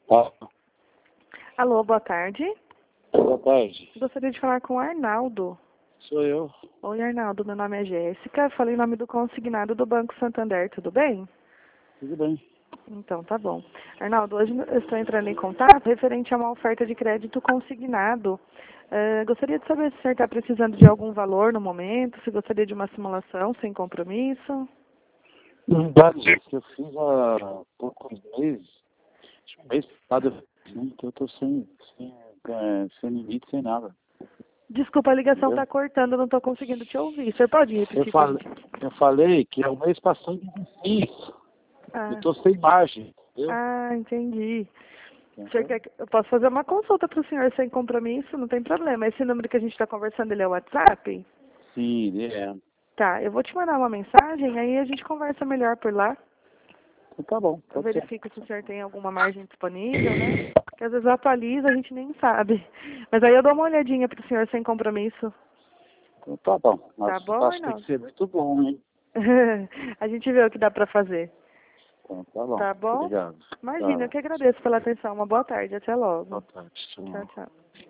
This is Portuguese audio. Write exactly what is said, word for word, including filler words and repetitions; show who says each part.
Speaker 1: Tá.
Speaker 2: Alô, boa tarde.
Speaker 1: Boa tarde.
Speaker 2: Gostaria de falar com o Arnaldo.
Speaker 1: Sou eu.
Speaker 2: Oi, Arnaldo, meu nome é Jéssica. Falei em nome do consignado do Banco Santander, tudo bem?
Speaker 1: Tudo bem.
Speaker 2: Então, tá bom. Arnaldo, hoje eu estou entrando em contato referente a uma oferta de crédito consignado. Eh, gostaria de saber se o senhor está precisando de algum valor no momento, se gostaria de uma simulação sem compromisso.
Speaker 1: Na verdade, eu fiz há poucos meses, acho que um mês passado, né? Então eu tô sem, sem, é, sem limite, sem nada.
Speaker 2: Desculpa, a ligação
Speaker 1: Entendeu?
Speaker 2: está cortando, eu não estou conseguindo te ouvir. O senhor pode
Speaker 1: Eu
Speaker 2: repetir para
Speaker 1: falei,
Speaker 2: gente?
Speaker 1: eu falei que é o mês passado eu fiz. Eu
Speaker 2: Ah,
Speaker 1: tô sem margem, entendeu?
Speaker 2: ah, entendi. O senhor
Speaker 1: Entendeu?
Speaker 2: quer que eu posso fazer uma consulta para o senhor sem compromisso? Não tem problema. Esse número que a gente está conversando, ele é o WhatsApp?
Speaker 1: Sim, é.
Speaker 2: Tá, eu vou te mandar uma mensagem, aí a gente conversa melhor por lá.
Speaker 1: Então tá bom,
Speaker 2: Eu
Speaker 1: pode ser.
Speaker 2: verifico se o senhor tem alguma margem disponível, né? Porque às vezes atualiza, a gente nem sabe. Mas aí eu dou uma olhadinha para o senhor sem compromisso.
Speaker 1: Então tá bom. Mas
Speaker 2: Tá
Speaker 1: o
Speaker 2: bom,
Speaker 1: passo tem que
Speaker 2: Arnaldo?
Speaker 1: ser muito bom, hein?
Speaker 2: A gente vê o que dá para fazer.
Speaker 1: Então tá bom.
Speaker 2: Tá bom?
Speaker 1: Obrigado.
Speaker 2: Imagina, eu
Speaker 1: Tá.
Speaker 2: que agradeço pela atenção. Uma boa tarde. Até logo.
Speaker 1: Boa tarde. Tchau.
Speaker 2: Tchau, tchau.